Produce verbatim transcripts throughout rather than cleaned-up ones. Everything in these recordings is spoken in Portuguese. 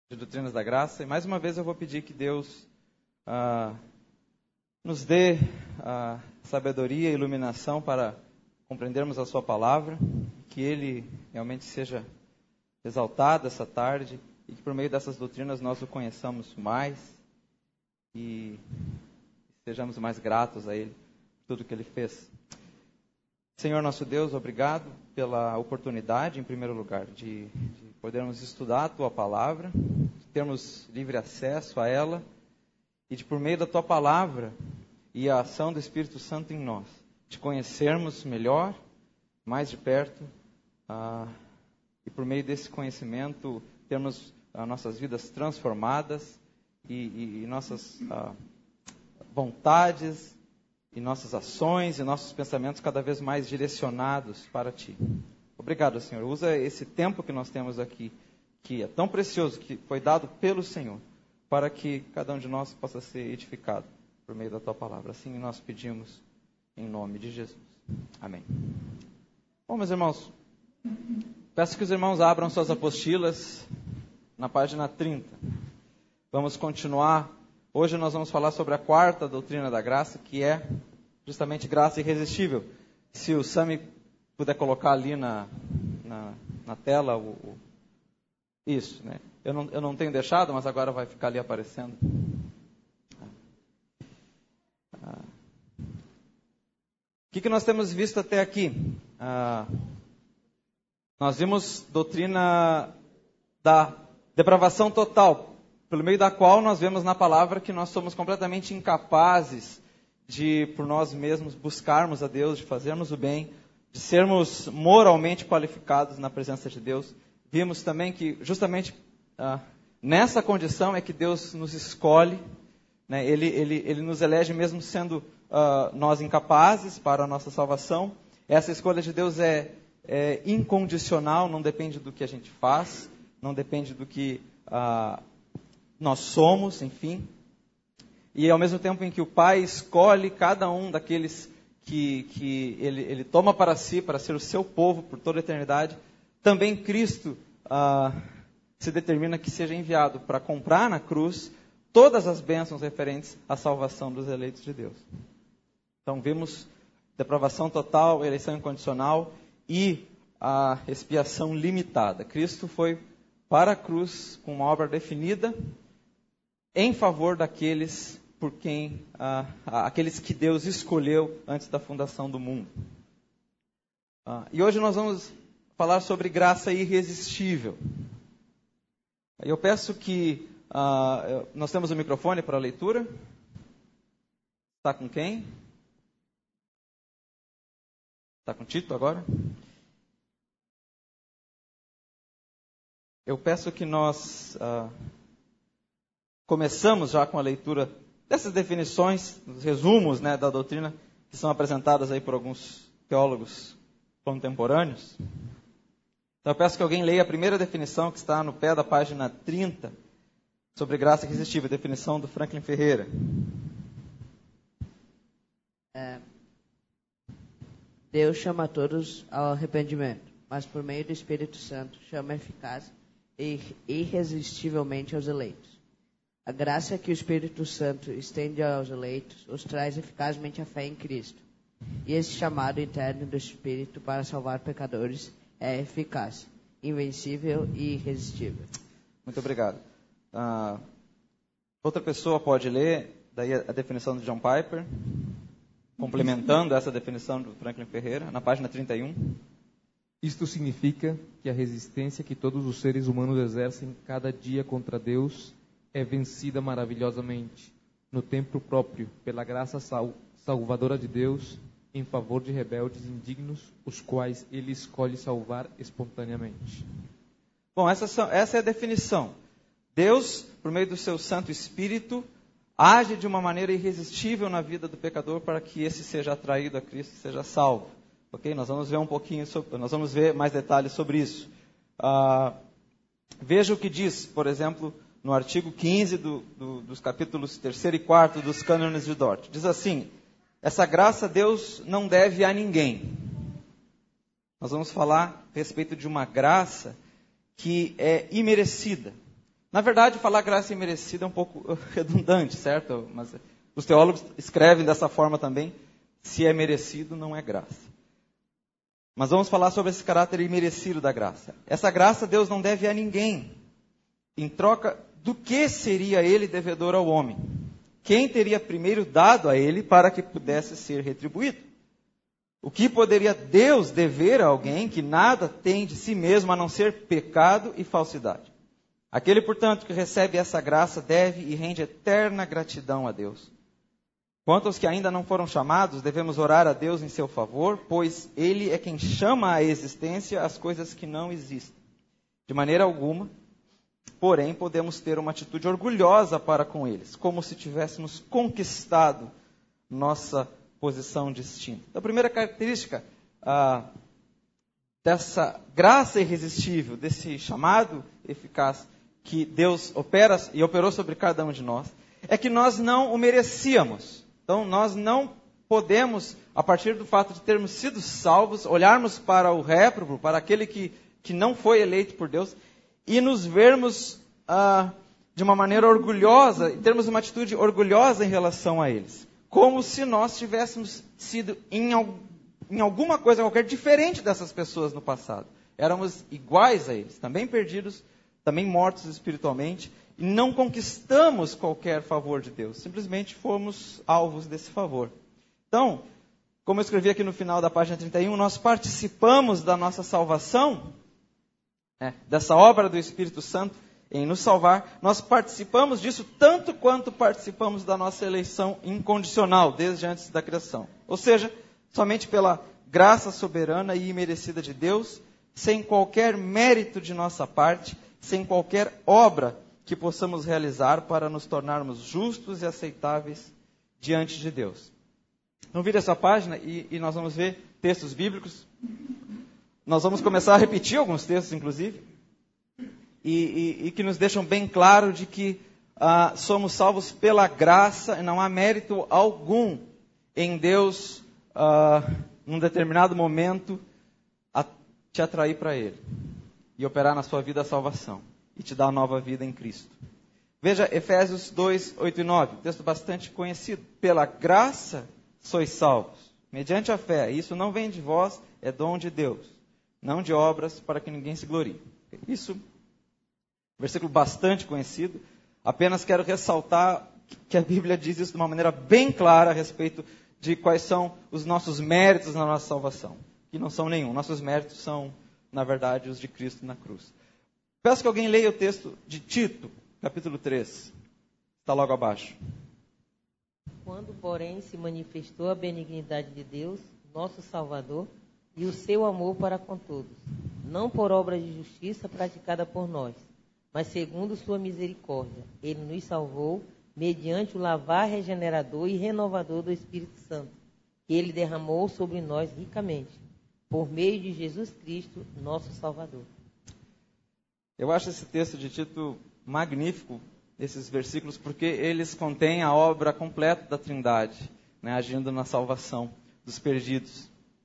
de Doutrinas da Graça. E mais uma vez eu vou pedir que Deus ah, nos dê ah, sabedoria e iluminação para compreendermos a sua palavra, que Ele realmente seja exaltado essa tarde e que por meio dessas doutrinas nós o conheçamos mais e sejamos mais gratos a Ele por tudo que Ele fez. Senhor nosso Deus, obrigado pela oportunidade, em primeiro lugar, de, de podermos estudar a Tua Palavra, de termos livre acesso a ela e de, por meio da Tua Palavra e a ação do Espírito Santo em nós, de conhecermos melhor, mais de perto, ah, e por meio desse conhecimento termos as nossas vidas transformadas e, e, e nossas ah, vontades e nossas ações e nossos pensamentos cada vez mais direcionados para Ti. Obrigado, Senhor. Usa esse tempo que nós temos aqui, que é tão precioso, que foi dado pelo Senhor, para que cada um de nós possa ser edificado por meio da Tua palavra. Assim nós pedimos em nome de Jesus. Amém. Bom, meus irmãos, peço que os irmãos abram suas apostilas na página trinta. Vamos continuar. Hoje nós vamos falar sobre a quarta doutrina da graça, que é justamente graça irresistível. Se o Sami puder colocar ali na, na, na tela o, o, isso, né? Eu não, eu não tenho deixado, mas agora vai ficar ali aparecendo. Ah. O que, que nós temos visto até aqui? Ah, nós vimos doutrina da depravação total, pelo meio da qual nós vemos na palavra que nós somos completamente incapazes de, por nós mesmos, buscarmos a Deus, de fazermos o bem, de sermos moralmente qualificados na presença de Deus. Vimos também que justamente ah, nessa condição é que Deus nos escolhe, né? ele, ele, ele nos elege mesmo sendo ah, nós incapazes para a nossa salvação. Essa escolha de Deus é, é incondicional, não depende do que a gente faz, não depende do que ah, nós somos, enfim. E ao mesmo tempo em que o Pai escolhe cada um daqueles que, que ele, ele toma para si, para ser o seu povo por toda a eternidade, também Cristo ah, se determina que seja enviado para comprar na cruz todas as bênçãos referentes à salvação dos eleitos de Deus. Então vimos depravação total, eleição incondicional e a expiação limitada. Cristo foi para a cruz com uma obra definida em favor daqueles por quem, ah, aqueles que Deus escolheu antes da fundação do mundo. Ah, e hoje nós vamos falar sobre graça irresistível. Eu peço que ah, nós temos o microfone para a leitura. Está com quem? Está com Tito agora? Eu peço que nós ah, começamos já com a leitura dessas definições, os resumos, né, da doutrina, que são apresentadas aí por alguns teólogos contemporâneos. Então eu peço que alguém leia a primeira definição que está no pé da página trinta, sobre graça irresistível, a definição do Franklin Ferreira. É, Deus chama todos ao arrependimento, mas por meio do Espírito Santo chama eficaz e irresistivelmente aos eleitos. A graça que o Espírito Santo estende aos eleitos os traz eficazmente a fé em Cristo. E esse chamado interno do Espírito para salvar pecadores é eficaz, invencível e irresistível. Muito obrigado. Uh, outra pessoa pode ler daí a definição do John Piper, complementando essa definição do Franklin Ferreira, na página trinta e um. Isto significa que a resistência que todos os seres humanos exercem cada dia contra Deus é vencida maravilhosamente, no tempo próprio, pela graça sal- salvadora de Deus, em favor de rebeldes indignos, os quais Ele escolhe salvar espontaneamente. Bom, essa, são, essa é a definição. Deus, por meio do seu Santo Espírito, age de uma maneira irresistível na vida do pecador para que esse seja atraído a Cristo e seja salvo. Ok? Nós vamos ver um pouquinho, sobre, nós vamos ver mais detalhes sobre isso. Ah, veja o que diz, por exemplo, no artigo quinze do, do, dos capítulos terceiro e quarto dos cânones de Dort. Diz assim: essa graça Deus não deve a ninguém. Nós vamos falar a respeito de uma graça que é imerecida. Na verdade, falar graça imerecida é um pouco redundante, certo? Mas os teólogos escrevem dessa forma também. Se é merecido, não é graça. Mas vamos falar sobre esse caráter imerecido da graça. Essa graça Deus não deve a ninguém. Em troca do que seria ele devedor ao homem? Quem teria primeiro dado a ele para que pudesse ser retribuído? O que poderia Deus dever a alguém que nada tem de si mesmo a não ser pecado e falsidade? Aquele, portanto, que recebe essa graça deve e rende eterna gratidão a Deus. Quanto aos que ainda não foram chamados, devemos orar a Deus em seu favor, pois Ele é quem chama à existência as coisas que não existem. De maneira alguma, porém, podemos ter uma atitude orgulhosa para com eles, como se tivéssemos conquistado nossa posição distinta. Então, a primeira característica ah, dessa graça irresistível, desse chamado eficaz que Deus opera e operou sobre cada um de nós, é que nós não o merecíamos. Então, nós não podemos, a partir do fato de termos sido salvos, olharmos para o réprobo, para aquele que, que não foi eleito por Deus, e nos vermos ah, de uma maneira orgulhosa, e termos uma atitude orgulhosa em relação a eles. Como se nós tivéssemos sido, em, em alguma coisa qualquer, diferente dessas pessoas no passado. Éramos iguais a eles, também perdidos, também mortos espiritualmente, e não conquistamos qualquer favor de Deus. Simplesmente fomos alvos desse favor. Então, como eu escrevi aqui no final da página trinta e um, nós participamos da nossa salvação, né, dessa obra do Espírito Santo em nos salvar. Nós participamos disso tanto quanto participamos da nossa eleição incondicional, desde antes da criação. Ou seja, somente pela graça soberana e imerecida de Deus, sem qualquer mérito de nossa parte, sem qualquer obra que possamos realizar para nos tornarmos justos e aceitáveis diante de Deus. Então, vira essa página e, e nós vamos ver textos bíblicos. Nós vamos começar a repetir alguns textos, inclusive, e, e, e que nos deixam bem claro de que ah, somos salvos pela graça e não há mérito algum em Deus, ah, num determinado momento, a te atrair para Ele e operar na sua vida a salvação. E te dar nova vida em Cristo. Veja Efésios dois, oito e nove, um texto bastante conhecido. Pela graça sois salvos, mediante a fé. Isso não vem de vós, é dom de Deus. Não de obras, para que ninguém se glorie. Isso, versículo bastante conhecido. Apenas quero ressaltar que a Bíblia diz isso de uma maneira bem clara a respeito de quais são os nossos méritos na nossa salvação. Que não são nenhum. Nossos méritos são, na verdade, os de Cristo na cruz. Peço que alguém leia o texto de Tito, capítulo três. Está logo abaixo. Quando, porém, se manifestou a benignidade de Deus, nosso Salvador, e o seu amor para com todos, não por obra de justiça praticada por nós, mas segundo sua misericórdia. Ele nos salvou mediante o lavar regenerador e renovador do Espírito Santo, que ele derramou sobre nós ricamente, por meio de Jesus Cristo, nosso Salvador. Eu acho esse texto de Tito magnífico, esses versículos, porque eles contêm a obra completa da Trindade, né, agindo na salvação dos perdidos.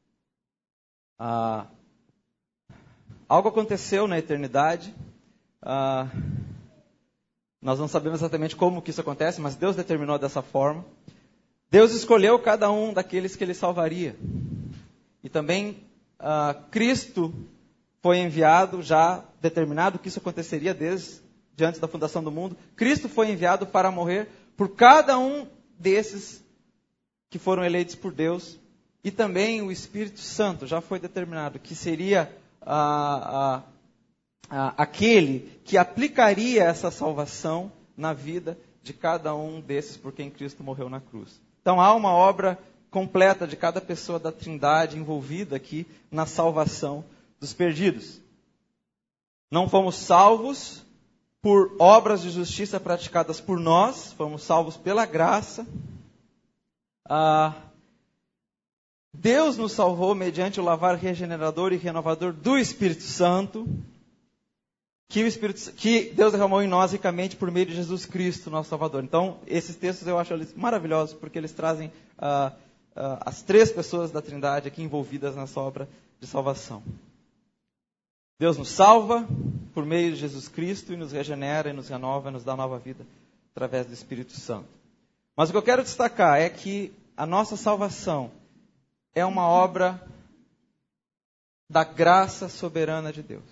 Ah, algo aconteceu na eternidade, ah, nós não sabemos exatamente como que isso acontece, mas Deus determinou dessa forma. Deus escolheu cada um daqueles que Ele salvaria. E também ah, Cristo foi enviado, já determinado que isso aconteceria desde antes da fundação do mundo. Cristo foi enviado para morrer por cada um desses que foram eleitos por Deus. E também o Espírito Santo já foi determinado que seria ah, ah, ah, aquele que aplicaria essa salvação na vida de cada um desses por quem Cristo morreu na cruz. Então há uma obra completa de cada pessoa da Trindade envolvida aqui na salvação dos perdidos. Não fomos salvos por obras de justiça praticadas por nós, fomos salvos pela graça. Ah, Deus nos salvou mediante o lavar regenerador e renovador do Espírito Santo, que, o Espírito, que Deus derramou em nós ricamente por meio de Jesus Cristo, nosso Salvador. Então, esses textos eu acho eles maravilhosos, porque eles trazem ah, ah, as três pessoas da Trindade aqui envolvidas nessa obra de salvação. Deus nos salva por meio de Jesus Cristo e nos regenera, e nos renova, e nos dá nova vida através do Espírito Santo. Mas o que eu quero destacar é que a nossa salvação é uma obra da graça soberana de Deus.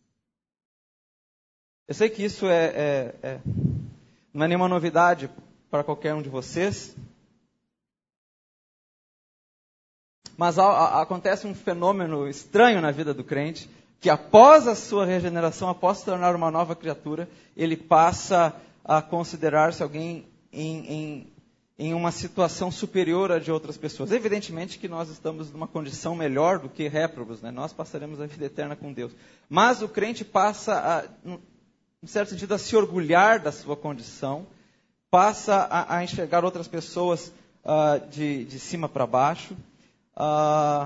Eu sei que isso é, é, é, não é nenhuma novidade para qualquer um de vocês, mas a, a, acontece um fenômeno estranho na vida do crente, que após a sua regeneração, após se tornar uma nova criatura, ele passa a considerar-se alguém em, em, em uma situação superior à de outras pessoas. Evidentemente que nós estamos numa condição melhor do que réprobos, né? Nós passaremos a vida eterna com Deus. Mas o crente passa, a, em certo sentido, a se orgulhar da sua condição, passa a, a enxergar outras pessoas uh, de, de cima para baixo, uh,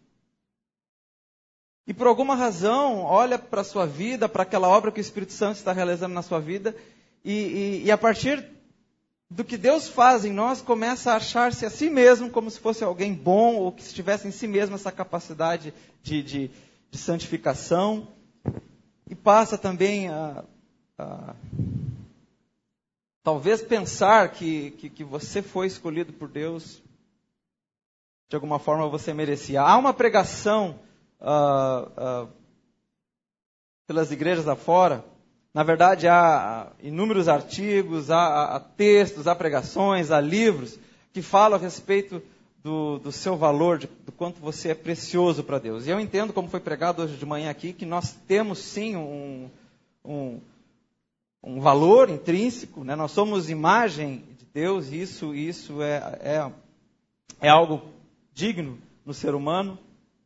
e por alguma razão olha para a sua vida, para aquela obra que o Espírito Santo está realizando na sua vida, e, e, e a partir do que Deus faz em nós, começa a achar-se a si mesmo como se fosse alguém bom, ou que tivesse em si mesmo essa capacidade de, de, de santificação, e passa também a, a talvez pensar que, que, que você foi escolhido por Deus, de alguma forma você merecia. Há uma pregação Uh, uh, pelas igrejas afora. Na verdade, há inúmeros artigos, há, há textos, há pregações, há livros que falam a respeito do, do seu valor, de, do quanto você é precioso para Deus. E eu entendo, como foi pregado hoje de manhã aqui, que nós temos sim um, um, um valor intrínseco, né? Nós somos imagem de Deus, e isso, isso é, é, é algo digno no ser humano.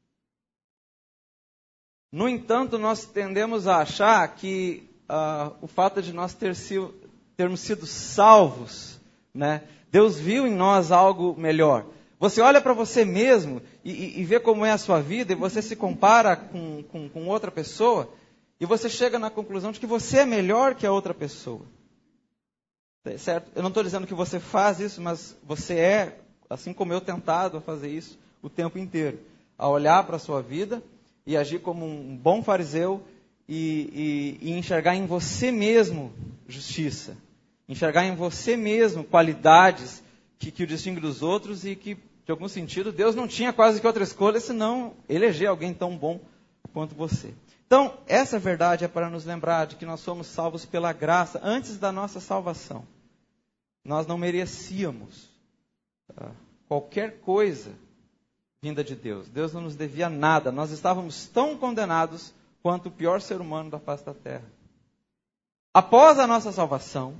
No entanto, nós tendemos a achar que uh, o fato de nós ter sido, termos sido salvos, né? Deus viu em nós algo melhor. Você olha para você mesmo e, e, e vê como é a sua vida, e você se compara com, com, com outra pessoa, e você chega na conclusão de que você é melhor que a outra pessoa. Certo? Eu não estou dizendo que você faz isso, mas você é, assim como eu, tentado a fazer isso o tempo inteiro. A olhar para a sua vida e agir como um bom fariseu e, e, e enxergar em você mesmo justiça. Enxergar em você mesmo qualidades que, que o distinguem dos outros, e que, de algum sentido, Deus não tinha quase que outra escolha senão eleger alguém tão bom quanto você. Então, essa verdade é para nos lembrar de que nós somos salvos pela graça antes da nossa salvação. Nós não merecíamos uh, qualquer coisa vinda de Deus. Deus não nos devia nada. Nós estávamos tão condenados quanto o pior ser humano da face da terra. Após a nossa salvação,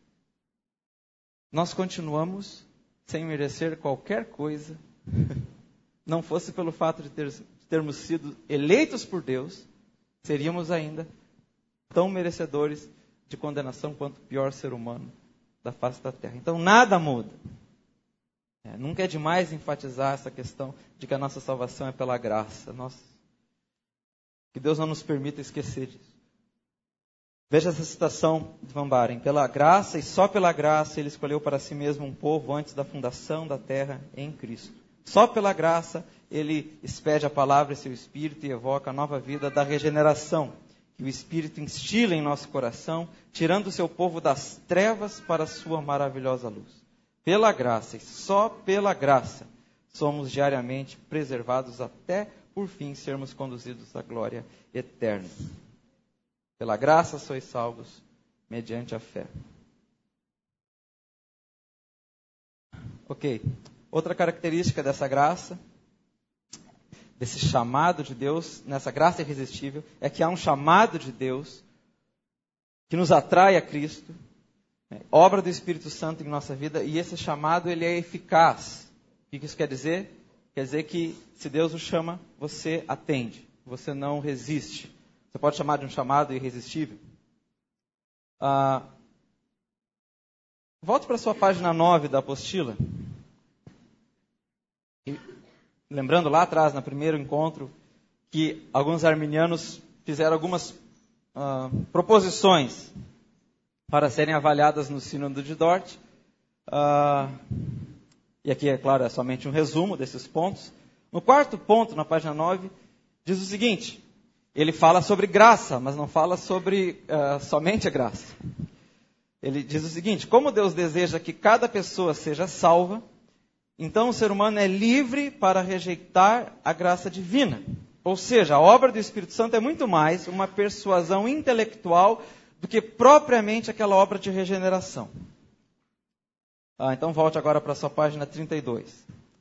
nós continuamos sem merecer qualquer coisa, não fosse pelo fato de, ter, de termos sido eleitos por Deus, seríamos ainda tão merecedores de condenação quanto o pior ser humano da face da terra. Então nada muda. É, nunca é demais enfatizar essa questão de que a nossa salvação é pela graça. Nós, que Deus não nos permita esquecer disso. Veja essa citação de Van Baren. Pela graça e só pela graça ele escolheu para si mesmo um povo antes da fundação da terra em Cristo. Só pela graça ele expede a palavra e seu Espírito e evoca a nova vida da regeneração, que o Espírito instila em nosso coração, tirando o seu povo das trevas para a sua maravilhosa luz. Pela graça, e só pela graça, somos diariamente preservados até, por fim, sermos conduzidos à glória eterna. Pela graça sois salvos, mediante a fé. Ok. Outra característica dessa graça, desse chamado de Deus, nessa graça irresistível, é que há um chamado de Deus que nos atrai a Cristo, né, obra do Espírito Santo em nossa vida, e esse chamado ele é eficaz. O que isso quer dizer? Quer dizer que se Deus o chama, você atende, você não resiste. Você pode chamar de um chamado irresistível. Ah, volte para a sua página nove da apostila. E, lembrando lá atrás, no primeiro encontro, que alguns arminianos fizeram algumas ah, proposições para serem avaliadas no Sínodo de Dort. Ah, e aqui, é claro, é somente um resumo desses pontos. No quarto ponto, na página nove, diz o seguinte: ele fala sobre graça, mas não fala sobre uh, somente a graça. Ele diz o seguinte: como Deus deseja que cada pessoa seja salva, então o ser humano é livre para rejeitar a graça divina. Ou seja, a obra do Espírito Santo é muito mais uma persuasão intelectual do que propriamente aquela obra de regeneração. Ah, então volte agora para a sua página trinta e dois.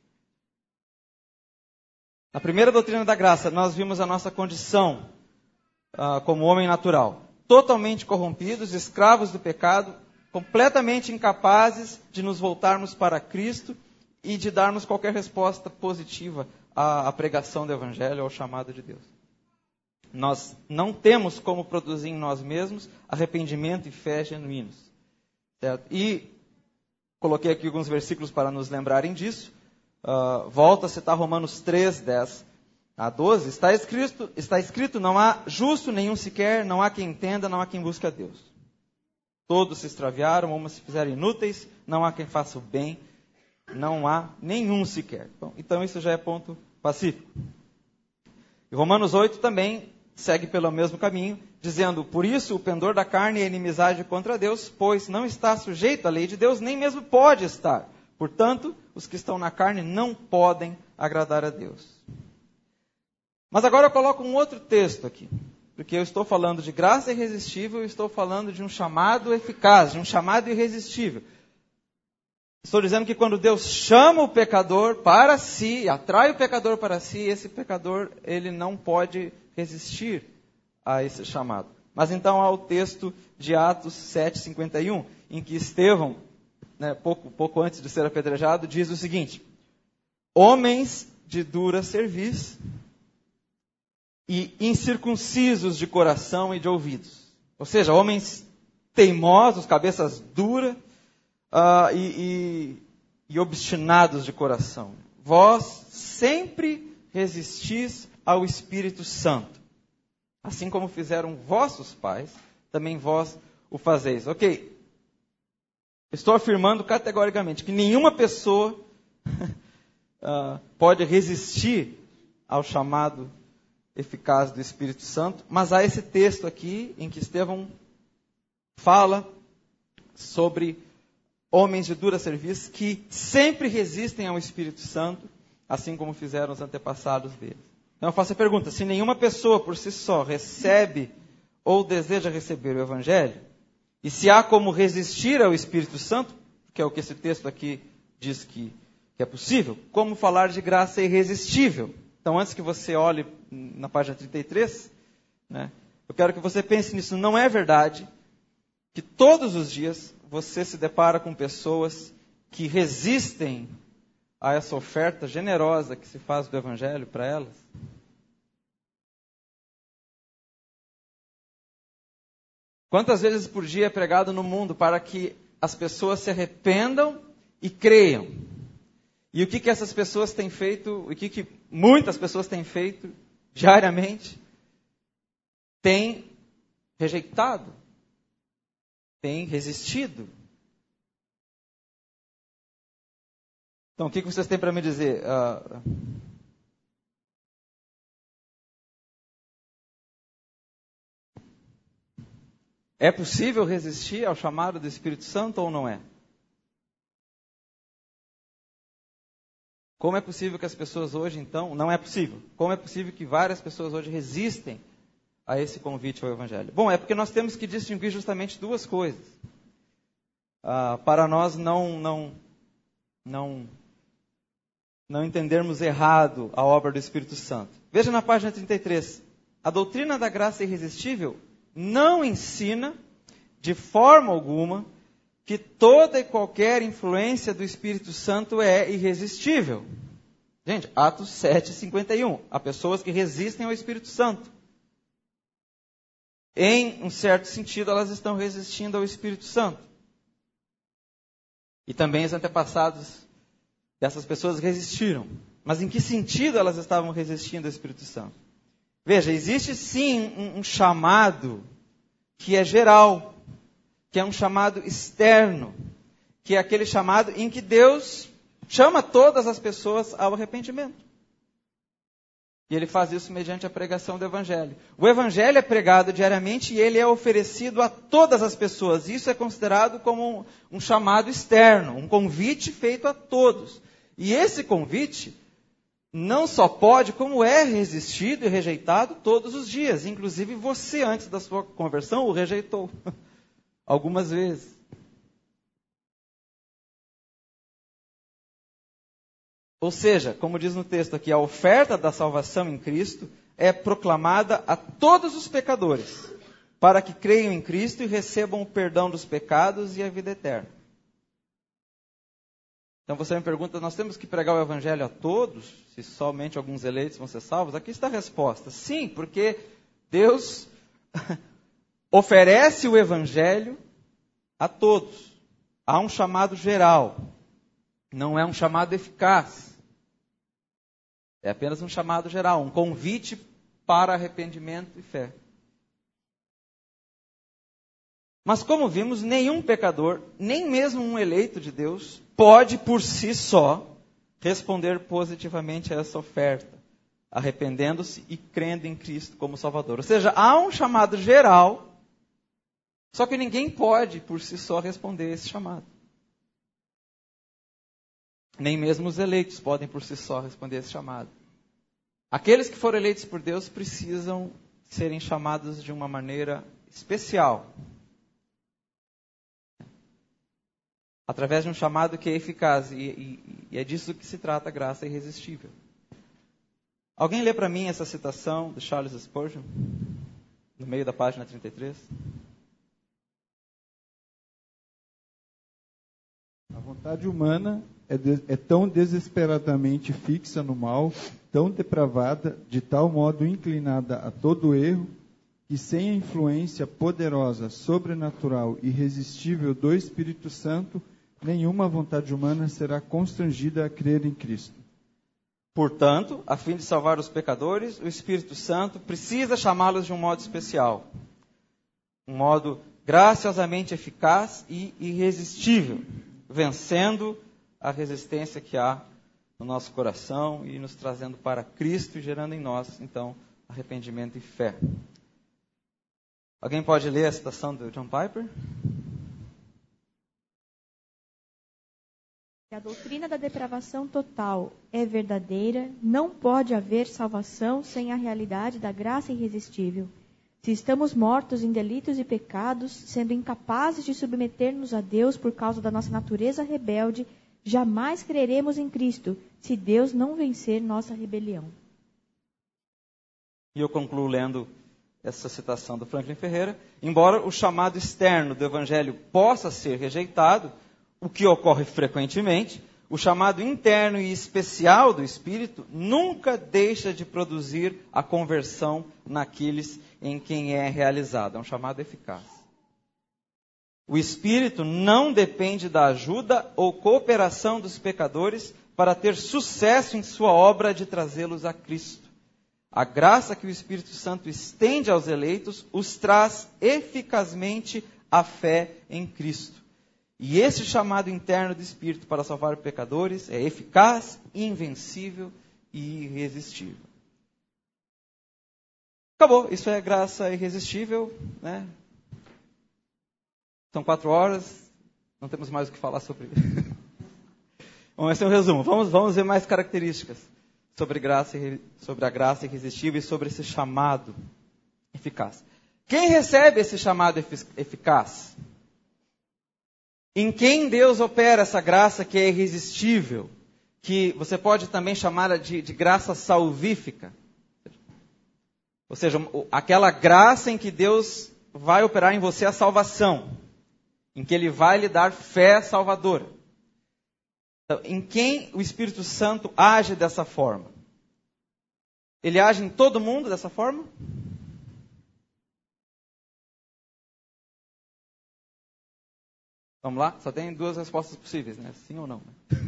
Na primeira doutrina da graça, nós vimos a nossa condição ah, como homem natural. Totalmente corrompidos, escravos do pecado, completamente incapazes de nos voltarmos para Cristo e de darmos qualquer resposta positiva à, à pregação do Evangelho, ao chamado de Deus. Nós não temos como produzir em nós mesmos arrependimento e fé genuínos. Certo? E coloquei aqui alguns versículos para nos lembrarem disso. Uh, volto a citar Romanos três, dez a doze. Está escrito, está escrito, não há justo nenhum sequer, não há quem entenda, não há quem busque a Deus. Todos se extraviaram, umas se fizeram inúteis, não há quem faça o bem, não há nenhum sequer. Bom, então isso já é ponto pacífico. E Romanos oito também segue pelo mesmo caminho, dizendo: por isso o pendor da carne é inimizade contra Deus, pois não está sujeito à lei de Deus, nem mesmo pode estar. Portanto, os que estão na carne não podem agradar a Deus. Mas agora eu coloco um outro texto aqui, porque eu estou falando de graça irresistível e estou falando de um chamado eficaz, de um chamado irresistível. Estou dizendo que quando Deus chama o pecador para si, atrai o pecador para si, esse pecador ele não pode resistir a esse chamado. Mas então há o texto de Atos sete, cinquenta e um, em que Estevão, né, pouco, pouco antes de ser apedrejado, diz o seguinte: homens de dura cerviz e incircuncisos de coração e de ouvidos. Ou seja, homens teimosos, cabeças duras uh, e, e, e obstinados de coração. Vós sempre resistis ao Espírito Santo, assim como fizeram vossos pais, também vós o fazeis. Ok. Estou afirmando categoricamente que nenhuma pessoa uh, pode resistir ao chamado eficaz do Espírito Santo, mas há esse texto aqui em que Estevão fala sobre homens de dura cerviz que sempre resistem ao Espírito Santo, assim como fizeram os antepassados deles. Então eu faço a pergunta: se nenhuma pessoa por si só recebe ou deseja receber o Evangelho, e se há como resistir ao Espírito Santo, que é o que esse texto aqui diz que, que é possível, como falar de graça irresistível? Então, antes que você olhe na página trinta e três, né, eu quero que você pense nisso. Não é verdade que todos os dias você se depara com pessoas que resistem a essa oferta generosa que se faz do Evangelho para elas? Quantas vezes por dia é pregado no mundo para que as pessoas se arrependam e creiam? E o que, que essas pessoas têm feito, o que, que muitas pessoas têm feito diariamente? Têm rejeitado, têm resistido. Então, o que, que vocês têm para me dizer? Uh, É possível resistir ao chamado do Espírito Santo ou não é? Como é possível que as pessoas hoje, então, não é possível. Como é possível que várias pessoas hoje resistem a esse convite ao Evangelho? Bom, é porque nós temos que distinguir justamente duas coisas. Ah, para nós não, não, não, não entendermos errado a obra do Espírito Santo. Veja na página trinta e três. A doutrina da graça irresistível não ensina, de forma alguma, que toda e qualquer influência do Espírito Santo é irresistível. Gente, Atos sete, cinquenta e um. Há pessoas que resistem ao Espírito Santo. Em um certo sentido, elas estão resistindo ao Espírito Santo. E também os antepassados dessas pessoas resistiram. Mas em que sentido elas estavam resistindo ao Espírito Santo? Veja, existe sim um, um chamado que é geral, que é um chamado externo, que é aquele chamado em que Deus chama todas as pessoas ao arrependimento. E ele faz isso mediante a pregação do Evangelho. O Evangelho é pregado diariamente e ele é oferecido a todas as pessoas. Isso é considerado como um, um chamado externo, um convite feito a todos. E esse convite não só pode, como é resistido e rejeitado todos os dias. Inclusive você, antes da sua conversão, o rejeitou algumas vezes. Ou seja, como diz no texto aqui, a oferta da salvação em Cristo é proclamada a todos os pecadores, para que creiam em Cristo e recebam o perdão dos pecados e a vida eterna. Então você me pergunta, nós temos que pregar o Evangelho a todos, se somente alguns eleitos vão ser salvos? Aqui está a resposta. Sim, porque Deus oferece o Evangelho a todos. Há um chamado geral, não é um chamado eficaz. É apenas um chamado geral, um convite para arrependimento e fé. Mas como vimos, nenhum pecador, nem mesmo um eleito de Deus, pode por si só responder positivamente a essa oferta, arrependendo-se e crendo em Cristo como Salvador. Ou seja, há um chamado geral, só que ninguém pode por si só responder a esse chamado. Nem mesmo os eleitos podem por si só responder a esse chamado. Aqueles que foram eleitos por Deus precisam serem chamados de uma maneira especial. Através de um chamado que é eficaz. E, e, e é disso que se trata a graça irresistível. Alguém lê para mim essa citação de Charles Spurgeon? No meio da página trinta e três. A vontade humana é, de, é tão desesperadamente fixa no mal, tão depravada, de tal modo inclinada a todo erro, que sem a influência poderosa, sobrenatural e irresistível do Espírito Santo, nenhuma vontade humana será constrangida a crer em Cristo. Portanto, a fim de salvar os pecadores, o Espírito Santo precisa chamá-los de um modo especial. Um modo graciosamente eficaz e irresistível, vencendo a resistência que há no nosso coração e nos trazendo para Cristo e gerando em nós, então, arrependimento e fé. Alguém pode ler a citação do John Piper? Se a doutrina da depravação total é verdadeira, não pode haver salvação sem a realidade da graça irresistível. Se estamos mortos em delitos e pecados, sendo incapazes de submeter-nos a Deus por causa da nossa natureza rebelde, jamais creremos em Cristo, se Deus não vencer nossa rebelião. E eu concluo lendo essa citação do Franklin Ferreira. Embora o chamado externo do Evangelho possa ser rejeitado, o que ocorre frequentemente, o chamado interno e especial do Espírito nunca deixa de produzir a conversão naqueles em quem é realizado. É um chamado eficaz. O Espírito não depende da ajuda ou cooperação dos pecadores para ter sucesso em sua obra de trazê-los a Cristo. A graça que o Espírito Santo estende aos eleitos os traz eficazmente à fé em Cristo. E esse chamado interno do Espírito para salvar pecadores é eficaz, invencível e irresistível. Acabou. Isso é graça irresistível, né? São quatro horas, não temos mais o que falar sobre isso. Bom, esse é um resumo. Vamos, vamos ver mais características sobre, graça, sobre a graça irresistível e sobre esse chamado eficaz. Quem recebe esse chamado eficaz? Em quem Deus opera essa graça que é irresistível, que você pode também chamar de, de graça salvífica. Ou seja, aquela graça em que Deus vai operar em você a salvação, em que Ele vai lhe dar fé salvadora. Então, em quem o Espírito Santo age dessa forma? Ele age em todo mundo dessa forma? Vamos lá? Só tem duas respostas possíveis, né? Sim ou não?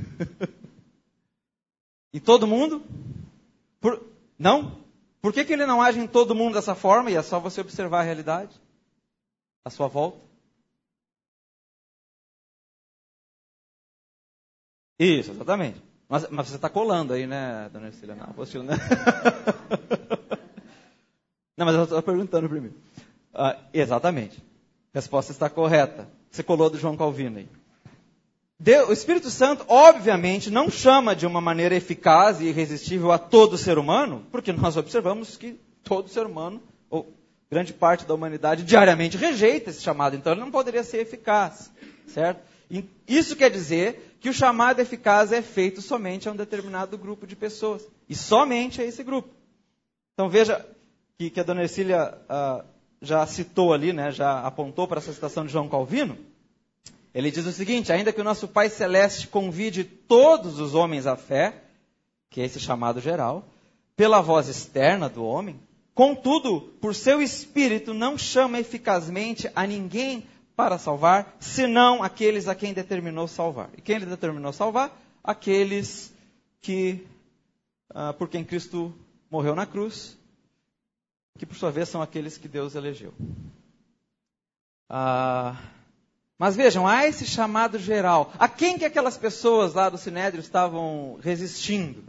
Em todo mundo? Por... Não? Por que, que ele não age em todo mundo dessa forma? E é só você observar a realidade à sua volta. Isso, exatamente. Mas, mas você está colando aí, né, dona Ercília? Não, apostila, né? Não, mas eu estou perguntando primeiro. Ah, exatamente. A resposta está correta. Você colou do João Calvino aí. Deus, o Espírito Santo, obviamente, não chama de uma maneira eficaz e irresistível a todo ser humano, porque nós observamos que todo ser humano, ou grande parte da humanidade, diariamente rejeita esse chamado. Então, ele não poderia ser eficaz, certo? E isso quer dizer que o chamado eficaz é feito somente a um determinado grupo de pessoas. E somente a esse grupo. Então, veja que, que a dona Ercília ah, já citou ali, né, já apontou para essa citação de João Calvino. Ele diz o seguinte: ainda que o nosso Pai Celeste convide todos os homens à fé, que é esse chamado geral, pela voz externa do homem, contudo, por seu Espírito não chama eficazmente a ninguém para salvar, senão aqueles a quem determinou salvar. E quem ele determinou salvar? Aqueles que, ah, por quem Cristo morreu na cruz, que por sua vez são aqueles que Deus elegeu. Ah, mas vejam, há esse chamado geral. A quem que aquelas pessoas lá do Sinédrio estavam resistindo?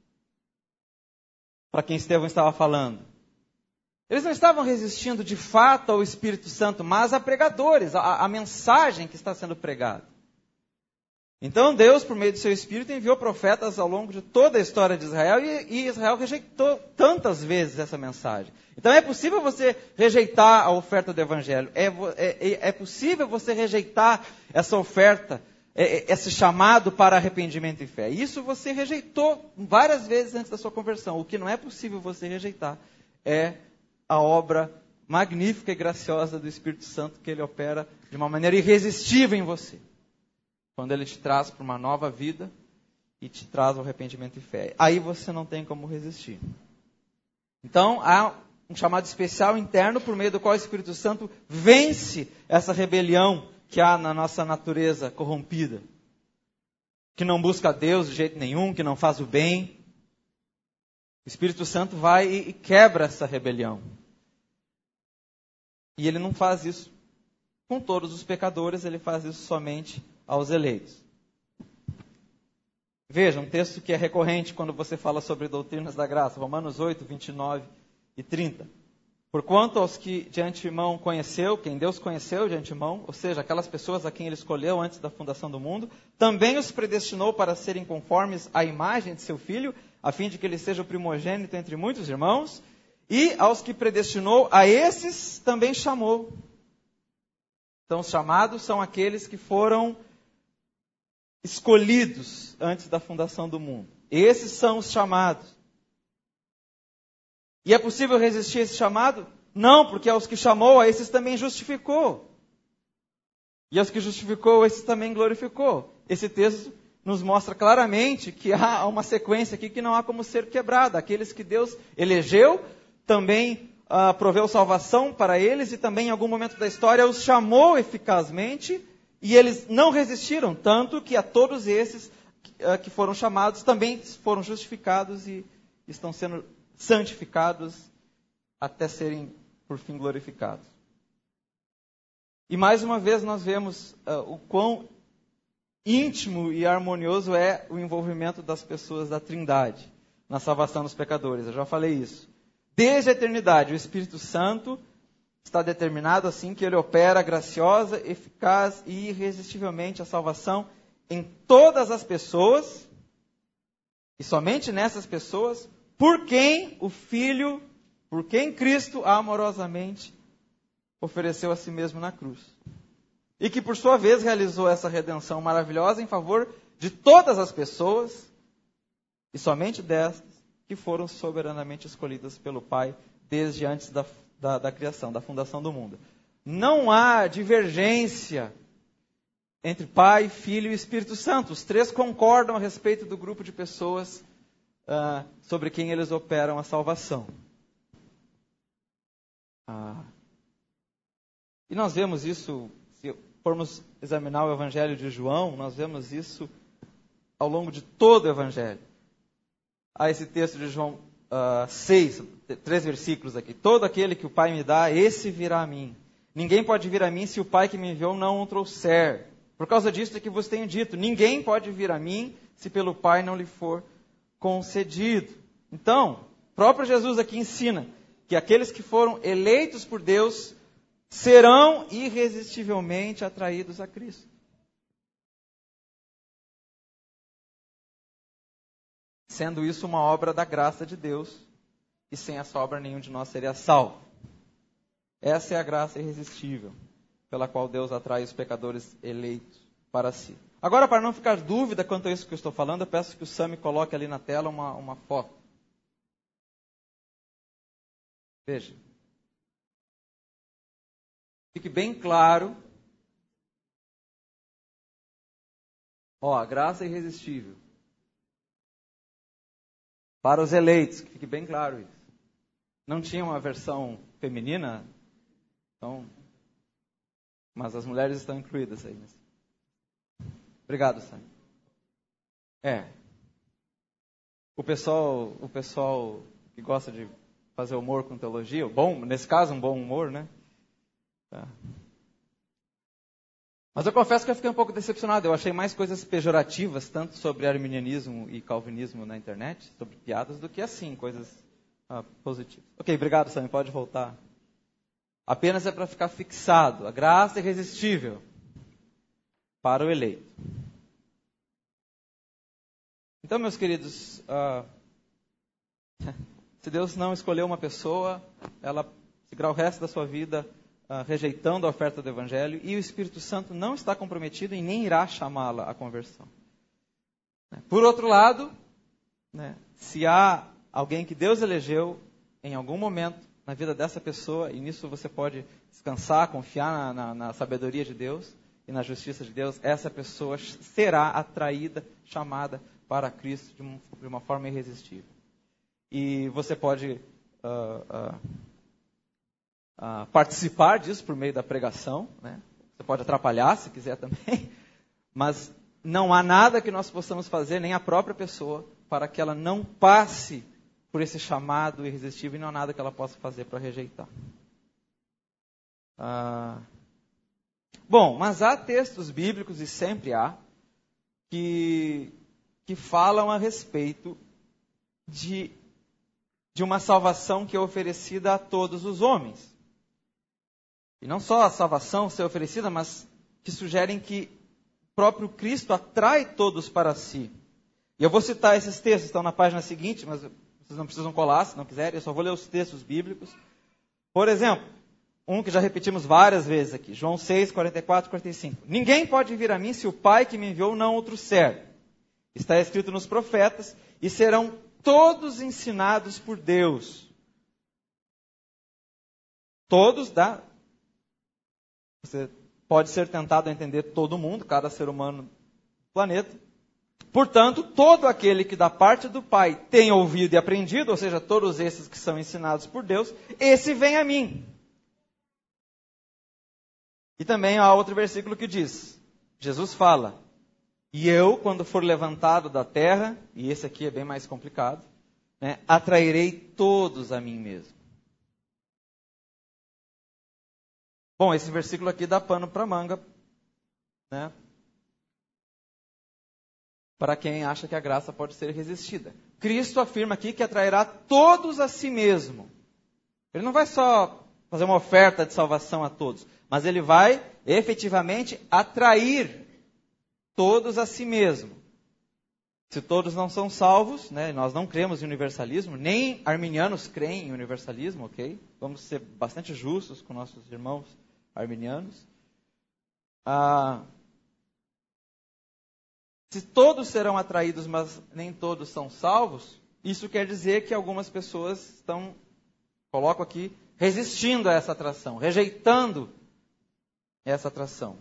Para quem Estevão estava falando. Eles não estavam resistindo de fato ao Espírito Santo, mas a pregadores, a, a mensagem que está sendo pregada. Então Deus, por meio do seu Espírito, enviou profetas ao longo de toda a história de Israel e, e Israel rejeitou tantas vezes essa mensagem. Então é possível você rejeitar a oferta do Evangelho, é, é, é possível você rejeitar essa oferta, é, esse chamado para arrependimento e fé. Isso você rejeitou várias vezes antes da sua conversão. O que não é possível você rejeitar é a obra magnífica e graciosa do Espírito Santo, que ele opera de uma maneira irresistível em você. Quando ele te traz para uma nova vida e te traz ao arrependimento e fé. Aí você não tem como resistir. Então, há um chamado especial interno por meio do qual o Espírito Santo vence essa rebelião que há na nossa natureza corrompida. Que não busca Deus de jeito nenhum, que não faz o bem. O Espírito Santo vai e quebra essa rebelião. E ele não faz isso com todos os pecadores, ele faz isso somente aos eleitos. Veja, um texto que é recorrente quando você fala sobre doutrinas da graça, Romanos oito, vinte e nove e trinta. Porquanto aos que de antemão conheceu, quem Deus conheceu de antemão, ou seja, aquelas pessoas a quem ele escolheu antes da fundação do mundo, também os predestinou para serem conformes à imagem de seu Filho, a fim de que ele seja o primogênito entre muitos irmãos, e aos que predestinou, a esses também chamou. Então, os chamados são aqueles que foram escolhidos antes da fundação do mundo. Esses são os chamados. E é possível resistir a esse chamado? Não, porque aos que chamou, a esses também justificou. E aos que justificou, a esses também glorificou. Esse texto nos mostra claramente que há uma sequência aqui que não há como ser quebrada. Aqueles que Deus elegeu, também uh, proveu salvação para eles e também em algum momento da história os chamou eficazmente e eles não resistiram, tanto que a todos esses uh, que foram chamados também foram justificados e estão sendo santificados até serem, por fim, glorificados. E mais uma vez nós vemos uh, o quão íntimo e harmonioso é o envolvimento das pessoas da Trindade na salvação dos pecadores. Eu já falei isso. Desde a eternidade, o Espírito Santo está determinado assim que ele opera graciosa, eficaz e irresistivelmente a salvação em todas as pessoas, e somente nessas pessoas, por quem o Filho, por quem Cristo amorosamente ofereceu a si mesmo na cruz. E que, por sua vez, realizou essa redenção maravilhosa em favor de todas as pessoas, e somente destas que foram soberanamente escolhidas pelo Pai desde antes da, da, da criação, da fundação do mundo. Não há divergência entre Pai, Filho e Espírito Santo. Os três concordam a respeito do grupo de pessoas uh, sobre quem eles operam a salvação. Ah. E nós vemos isso, se formos examinar o Evangelho de João, nós vemos isso ao longo de todo o Evangelho. Há esse texto de João uh, seis, três versículos aqui. Todo aquele que o Pai me dá, esse virá a mim. Ninguém pode vir a mim se o Pai que me enviou não o trouxer. Por causa disso é que vos tenho dito, ninguém pode vir a mim se pelo Pai não lhe for concedido. Então, o próprio Jesus aqui ensina que aqueles que foram eleitos por Deus serão irresistivelmente atraídos a Cristo. Sendo isso uma obra da graça de Deus, e sem essa obra nenhum de nós seria salvo. Essa é a graça irresistível, pela qual Deus atrai os pecadores eleitos para si. Agora, para não ficar dúvida quanto a isso que eu estou falando, eu peço que o Sami coloque ali na tela uma, uma foto. Veja. Fique bem claro. Ó, a graça irresistível. Para os eleitos, que fique bem claro isso. Não tinha uma versão feminina, então, mas as mulheres estão incluídas aí. Obrigado, Sam. É. O pessoal, o pessoal que gosta de fazer humor com teologia, bom, nesse caso um bom humor, né? Tá. Mas eu confesso que eu fiquei um pouco decepcionado. Eu achei mais coisas pejorativas, tanto sobre arminianismo e calvinismo na internet, sobre piadas, do que assim, coisas ah, positivas. Ok, obrigado, Sam. Pode voltar. Apenas é para ficar fixado. A graça irresistível para o eleito. Então, meus queridos, ah, se Deus não escolheu uma pessoa, ela seguirá o resto da sua vida Uh, rejeitando a oferta do Evangelho, e o Espírito Santo não está comprometido e nem irá chamá-la à conversão. Por outro lado, né, se há alguém que Deus elegeu em algum momento na vida dessa pessoa, e nisso você pode descansar, confiar na, na, na sabedoria de Deus e na justiça de Deus, essa pessoa será atraída, chamada para Cristo de, um, de uma forma irresistível. E você pode Uh, uh, Uh, participar disso por meio da pregação, né? Você pode atrapalhar se quiser também, mas não há nada que nós possamos fazer, nem a própria pessoa, para que ela não passe por esse chamado irresistível, e não há nada que ela possa fazer para rejeitar. Uh... Bom, mas há textos bíblicos, e sempre há, que, que falam a respeito de, de uma salvação que é oferecida a todos os homens. E não só a salvação ser oferecida, mas que sugerem que o próprio Cristo atrai todos para si. E eu vou citar esses textos, estão na página seguinte, mas vocês não precisam colar, se não quiserem, eu só vou ler os textos bíblicos. Por exemplo, um que já repetimos várias vezes aqui, João seis, quarenta e quatro e quarenta e cinco. Ninguém pode vir a mim se o Pai que me enviou não o trouxer. Está escrito nos profetas, e serão todos ensinados por Deus. Todos, dá... Você pode ser tentado a entender todo mundo, cada ser humano do planeta. Portanto, todo aquele que da parte do Pai tem ouvido e aprendido, ou seja, todos esses que são ensinados por Deus, esse vem a mim. E também há outro versículo que diz, Jesus fala, e eu, quando for levantado da terra, e esse aqui é bem mais complicado, né, atrairei todos a mim mesmo. Bom, esse versículo aqui dá pano para manga, né? Para quem acha que a graça pode ser resistida. Cristo afirma aqui que atrairá todos a si mesmo. Ele não vai só fazer uma oferta de salvação a todos, mas ele vai efetivamente atrair todos a si mesmo. Se todos não são salvos, né, nós não cremos em universalismo, nem arminianos creem em universalismo, ok? Vamos ser bastante justos com nossos irmãos arminianos. Ah, se todos serão atraídos, mas nem todos são salvos, isso quer dizer que algumas pessoas estão, coloco aqui, resistindo a essa atração, rejeitando essa atração.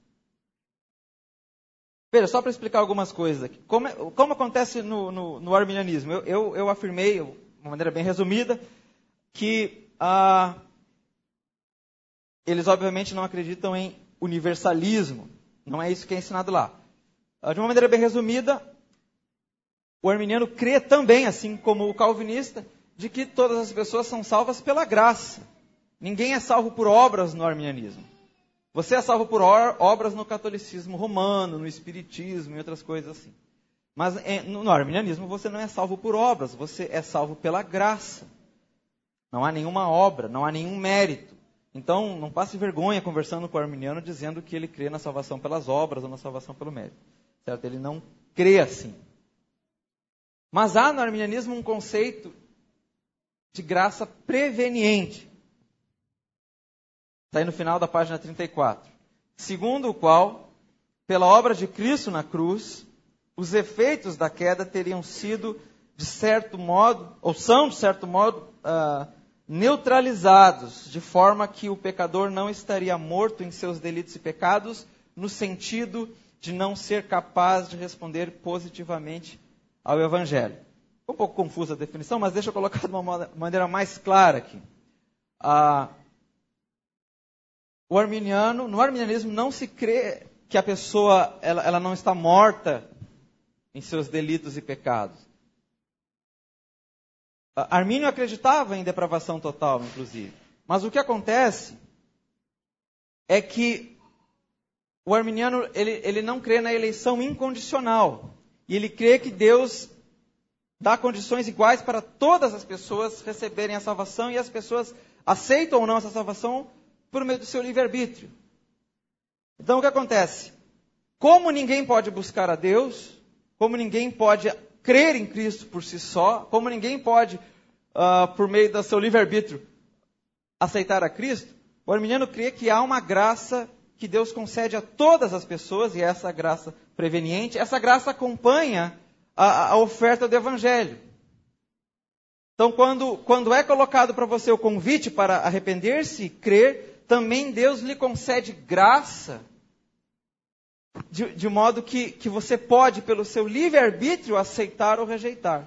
Veja, só para explicar algumas coisas aqui. Como, como acontece no, no, no arminianismo? Eu, eu, eu afirmei, de uma maneira bem resumida, que ah, eles obviamente não acreditam em universalismo. Não é isso que é ensinado lá. De uma maneira bem resumida, o arminiano crê também, assim como o calvinista, de que todas as pessoas são salvas pela graça. Ninguém é salvo por obras no arminianismo. Você é salvo por obras no catolicismo romano, no espiritismo e outras coisas assim. Mas no arminianismo você não é salvo por obras, você é salvo pela graça. Não há nenhuma obra, não há nenhum mérito. Então, não passe vergonha conversando com o arminiano dizendo que ele crê na salvação pelas obras ou na salvação pelo mérito. Certo? Ele não crê assim. Mas há no arminianismo um conceito de graça preveniente. Está aí no final da página trinta e quatro. Segundo o qual, pela obra de Cristo na cruz, os efeitos da queda teriam sido, de certo modo, ou são, de certo modo, uh, neutralizados, de forma que o pecador não estaria morto em seus delitos e pecados, no sentido de não ser capaz de responder positivamente ao Evangelho. Um pouco confusa a definição, mas deixa eu colocar de uma maneira mais clara aqui. Ah, o arminiano, no arminianismo não se crê que a pessoa ela, ela não está morta em seus delitos e pecados. Armínio acreditava em depravação total, inclusive. Mas o que acontece é que o arminiano ele, ele não crê na eleição incondicional. E ele crê que Deus dá condições iguais para todas as pessoas receberem a salvação e as pessoas aceitam ou não essa salvação por meio do seu livre-arbítrio. Então o que acontece? Como ninguém pode buscar a Deus, como ninguém pode crer em Cristo por si só, como ninguém pode, uh, por meio do seu livre-arbítrio, aceitar a Cristo, o arminiano crê que há uma graça que Deus concede a todas as pessoas, e essa graça preveniente, essa graça acompanha a, a oferta do Evangelho. Então, quando, quando é colocado para você o convite para arrepender-se e crer, também Deus lhe concede graça, de, de modo que, que você pode, pelo seu livre-arbítrio, aceitar ou rejeitar.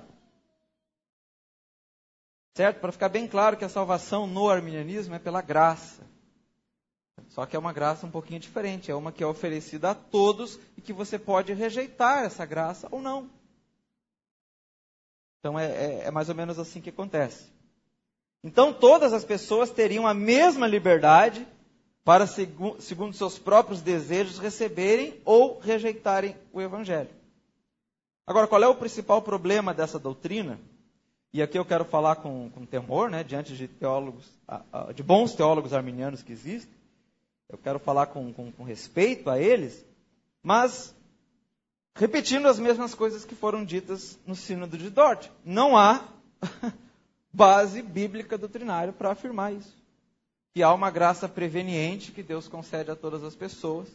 Certo? Para ficar bem claro que a salvação no arminianismo é pela graça. Só que é uma graça um pouquinho diferente. É uma que é oferecida a todos e que você pode rejeitar essa graça ou não. Então é, é, é mais ou menos assim que acontece. Então todas as pessoas teriam a mesma liberdade para, segu, segundo seus próprios desejos, receberem ou rejeitarem o Evangelho. Agora, qual é o principal problema dessa doutrina? E aqui eu quero falar com, com temor, né, diante de teólogos, de bons teólogos arminianos que existem. Eu quero falar com, com, com respeito a eles, mas repetindo as mesmas coisas que foram ditas no Sínodo de Dort. Não há base bíblica doutrinária para afirmar isso. Que há uma graça preveniente que Deus concede a todas as pessoas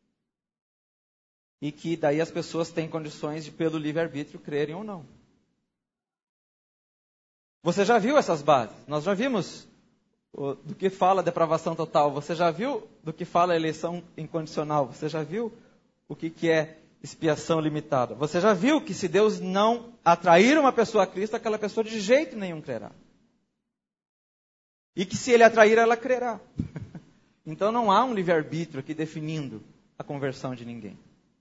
e que daí as pessoas têm condições de, pelo livre-arbítrio, crerem ou não. Você já viu essas bases? Nós já vimos do que fala a depravação total. Você já viu do que fala a eleição incondicional? Você já viu o que, que é expiação limitada? Você já viu que se Deus não atrair uma pessoa a Cristo, aquela pessoa de jeito nenhum crerá. E que se Ele atrair, ela crerá. Então não há um livre-arbítrio aqui definindo a conversão de ninguém.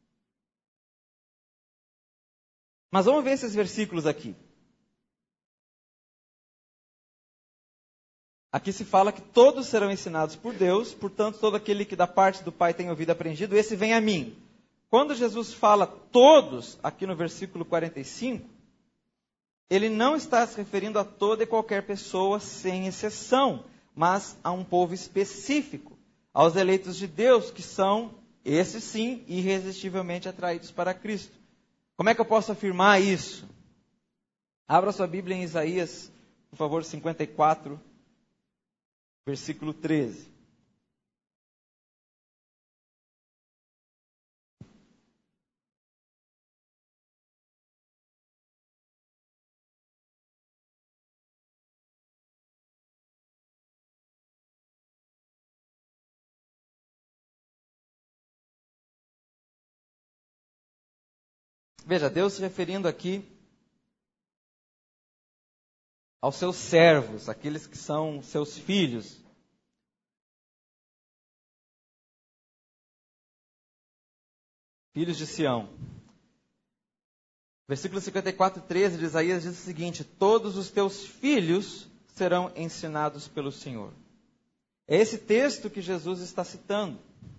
Mas vamos ver esses versículos aqui. Aqui se fala que todos serão ensinados por Deus, portanto, todo aquele que da parte do Pai tem ouvido aprendido, esse vem a mim. Quando Jesus fala todos, aqui no versículo quarenta e cinco, ele não está se referindo a toda e qualquer pessoa, sem exceção, mas a um povo específico, aos eleitos de Deus, que são, esses sim, irresistivelmente atraídos para Cristo. Como é que eu posso afirmar isso? Abra sua Bíblia em Isaías, por favor, cinquenta e quatro, versículo treze. Veja, Deus se referindo aqui aos seus servos, aqueles que são seus filhos. Filhos de Sião. Versículo cinquenta e quatro, treze de Isaías diz o seguinte: todos os teus filhos serão ensinados pelo Senhor. É esse texto que Jesus está citando.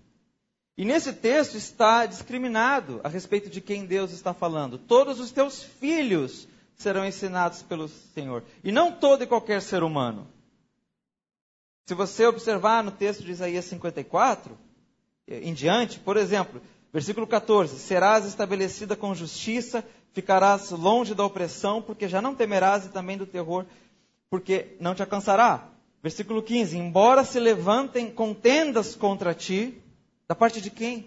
E nesse texto está discriminado a respeito de quem Deus está falando. Todos os teus filhos serão ensinados pelo Senhor. E não todo e qualquer ser humano. Se você observar no texto de Isaías cinquenta e quatro, em diante, por exemplo, versículo catorze, serás estabelecida com justiça, ficarás longe da opressão, porque já não temerás e também do terror, porque não te alcançará. Versículo quinze, embora se levantem contendas contra ti, da parte de quem?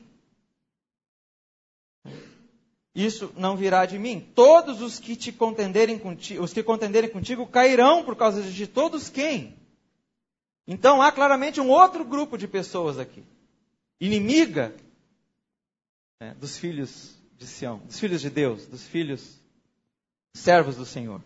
Isso não virá de mim. Todos os que te contenderem contigo, os que contenderem contigo cairão por causa de ti. Todos quem? Então há claramente um outro grupo de pessoas aqui. Inimiga, né, dos filhos de Sião, dos filhos de Deus, dos filhos servos do Senhor.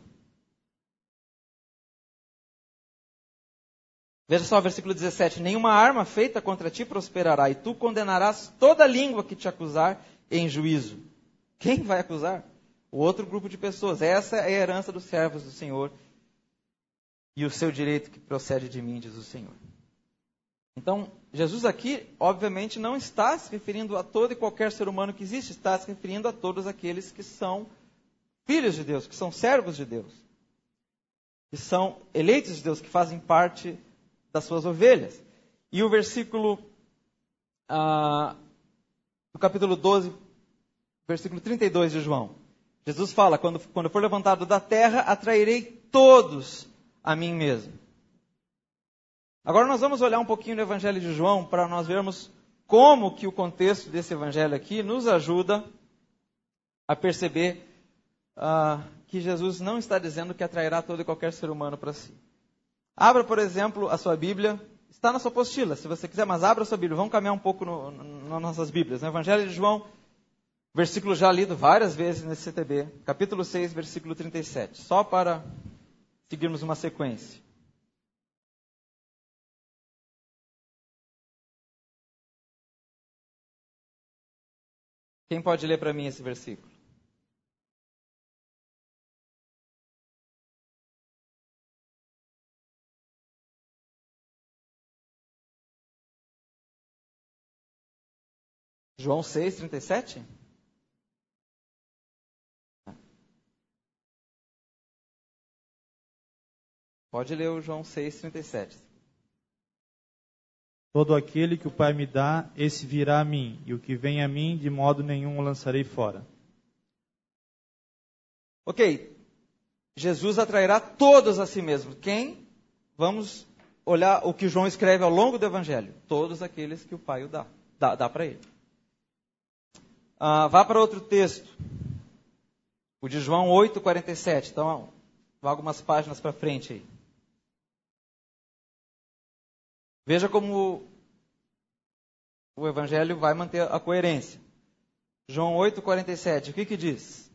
Veja só o versículo dezessete. Nenhuma arma feita contra ti prosperará, e tu condenarás toda língua que te acusar em juízo. Quem vai acusar? O outro grupo de pessoas. Essa é a herança dos servos do Senhor e o seu direito que procede de mim, diz o Senhor. Então, Jesus aqui, obviamente, não está se referindo a todo e qualquer ser humano que existe, está se referindo a todos aqueles que são filhos de Deus, que são servos de Deus, que são eleitos de Deus, que fazem parte das suas ovelhas. E o versículo, ah, do capítulo doze, versículo trinta e dois de João, Jesus fala, quando, quando for levantado da terra, atrairei todos a mim mesmo. Agora nós vamos olhar um pouquinho no Evangelho de João para nós vermos como que o contexto desse Evangelho aqui nos ajuda a perceber uh, que Jesus não está dizendo que atrairá todo e qualquer ser humano para si. Abra, por exemplo, a sua Bíblia. Está na sua apostila, se você quiser, mas abra a sua Bíblia. Vamos caminhar um pouco no, no, nas nossas Bíblias. No Evangelho de João, versículo já lido várias vezes nesse C T B, capítulo seis, versículo trinta e sete. Só para seguirmos uma sequência. Quem pode ler para mim esse versículo? João seis, trinta e sete? Pode ler o João seis, trinta e sete. Todo aquele que o Pai me dá, esse virá a mim, e o que vem a mim, de modo nenhum o lançarei fora. Ok, Jesus atrairá todos a si mesmo. Quem? Vamos olhar o que João escreve ao longo do Evangelho. Todos aqueles que o Pai o dá, dá, dá para ele. Ah, vá para outro texto, o de João oito, quarenta e sete. Então, vá algumas páginas para frente aí. Veja como o Evangelho vai manter a coerência. João oito, quarenta e sete, o que que diz?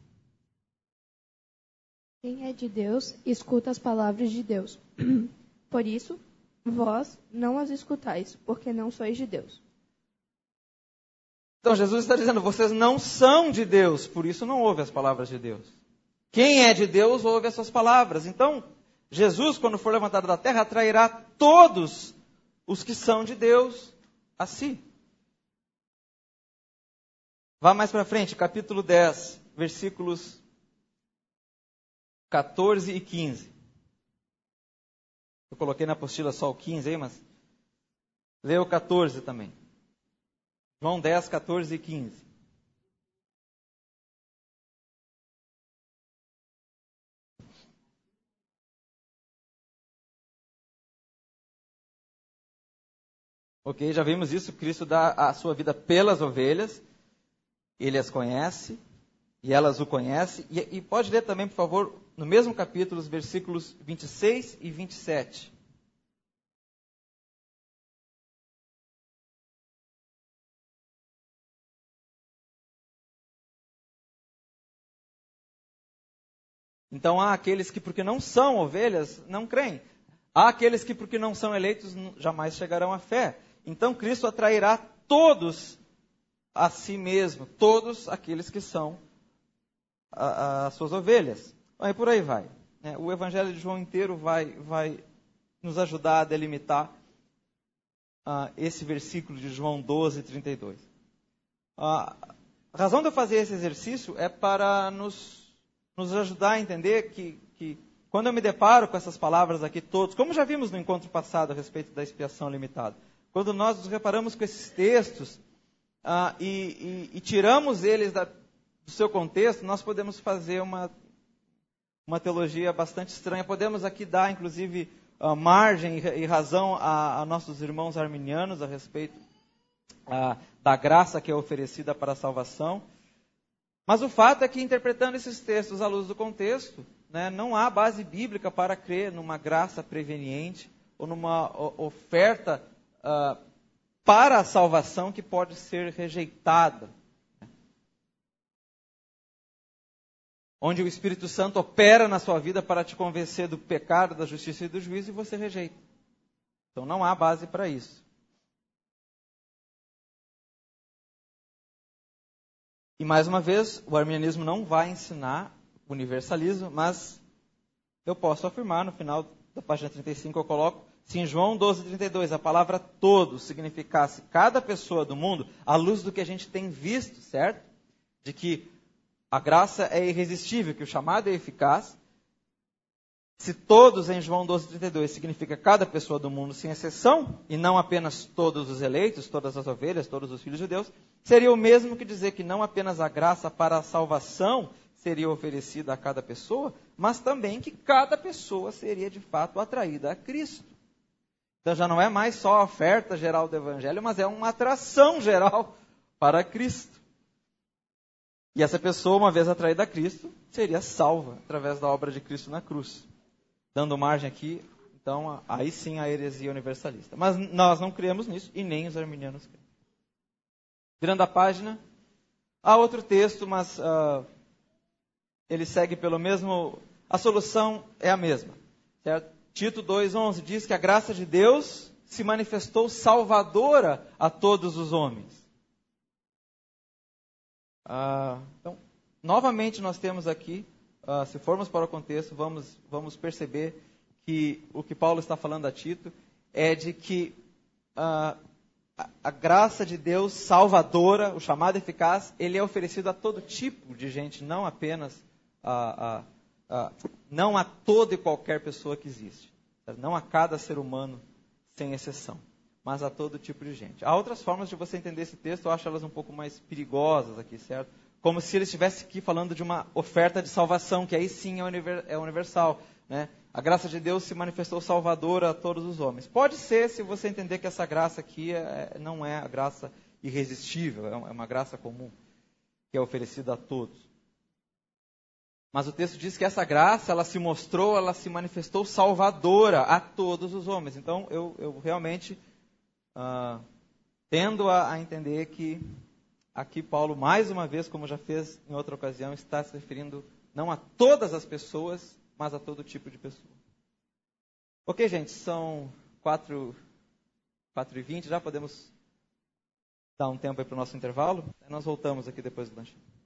Quem é de Deus, escuta as palavras de Deus. Por isso, vós não as escutais, porque não sois de Deus. Então, Jesus está dizendo, vocês não são de Deus, por isso não ouve as palavras de Deus. Quem é de Deus, ouve as suas palavras. Então, Jesus, quando for levantado da terra, atrairá todos os que são de Deus a si. Vá mais para frente, capítulo dez, versículos catorze e quinze. Eu coloquei na apostila só o quinze aí, mas lê o catorze também. João dez, catorze e quinze. Ok, já vimos isso, Cristo dá a sua vida pelas ovelhas, ele as conhece, e elas o conhecem. E, e pode ler também, por favor, no mesmo capítulo, os versículos vinte e seis e vinte e sete. Então há aqueles que, porque não são ovelhas, não creem. Há aqueles que, porque não são eleitos, jamais chegarão à fé. Então Cristo atrairá todos a si mesmo, todos aqueles que são as suas ovelhas. E por aí vai. O Evangelho de João inteiro vai, vai nos ajudar a delimitar uh, esse versículo de João doze, trinta e dois. A razão de eu fazer esse exercício é para nos, nos ajudar a entender que, que, quando eu me deparo com essas palavras aqui todos, como já vimos no encontro passado a respeito da expiação limitada, quando nós nos reparamos com esses textos ah, e, e, e tiramos eles da, do seu contexto, nós podemos fazer uma, uma teologia bastante estranha. Podemos aqui dar, inclusive, ah, margem e, e razão a, a nossos irmãos arminianos a respeito ah, da graça que é oferecida para a salvação. Mas o fato é que, interpretando esses textos à luz do contexto, né, não há base bíblica para crer numa graça preveniente ou numa o, oferta Uh, para a salvação que pode ser rejeitada. Onde o Espírito Santo opera na sua vida para te convencer do pecado, da justiça e do juízo, e você rejeita. Então não há base para isso. E mais uma vez, o arminianismo não vai ensinar universalismo, mas eu posso afirmar, no final da página trinta e cinco eu coloco: se em João doze, trinta e dois, a palavra todo significasse cada pessoa do mundo, à luz do que a gente tem visto, certo? De que a graça é irresistível, que o chamado é eficaz. Se todos em João doze, trinta e dois significa cada pessoa do mundo, sem exceção, e não apenas todos os eleitos, todas as ovelhas, todos os filhos de Deus, seria o mesmo que dizer que não apenas a graça para a salvação seria oferecida a cada pessoa, mas também que cada pessoa seria de fato atraída a Cristo. Então já não é mais só a oferta geral do Evangelho, mas é uma atração geral para Cristo. E essa pessoa, uma vez atraída a Cristo, seria salva através da obra de Cristo na cruz. Dando margem aqui, então, aí sim a heresia universalista. Mas nós não cremos nisso, e nem os arminianos creem. Virando a página, há outro texto, mas uh, ele segue pelo mesmo... A solução é a mesma, certo? Tito dois, onze diz que a graça de Deus se manifestou salvadora a todos os homens. Ah, então, novamente nós temos aqui, ah, se formos para o contexto, vamos, vamos perceber que o que Paulo está falando a Tito é de que ah, a, a graça de Deus salvadora, o chamado eficaz, ele é oferecido a todo tipo de gente, não apenas a... a Uh, não a toda e qualquer pessoa que existe. Não a cada ser humano, sem exceção. Mas a todo tipo de gente. Há outras formas de você entender esse texto, eu acho elas um pouco mais perigosas aqui, certo? Como se ele estivesse aqui falando de uma oferta de salvação, que aí sim é, univer, é universal. Né? A graça de Deus se manifestou salvadora a todos os homens. Pode ser, se você entender que essa graça aqui é, não é a graça irresistível, é uma graça comum, que é oferecida a todos. Mas o texto diz que essa graça, ela se mostrou, ela se manifestou salvadora a todos os homens. Então, eu, eu realmente uh, tendo a, a entender que aqui Paulo, mais uma vez, como já fez em outra ocasião, está se referindo não a todas as pessoas, mas a todo tipo de pessoa. Ok, gente, são quatro e vinte, já podemos dar um tempo aí para o nosso intervalo. Nós voltamos aqui depois do lanche.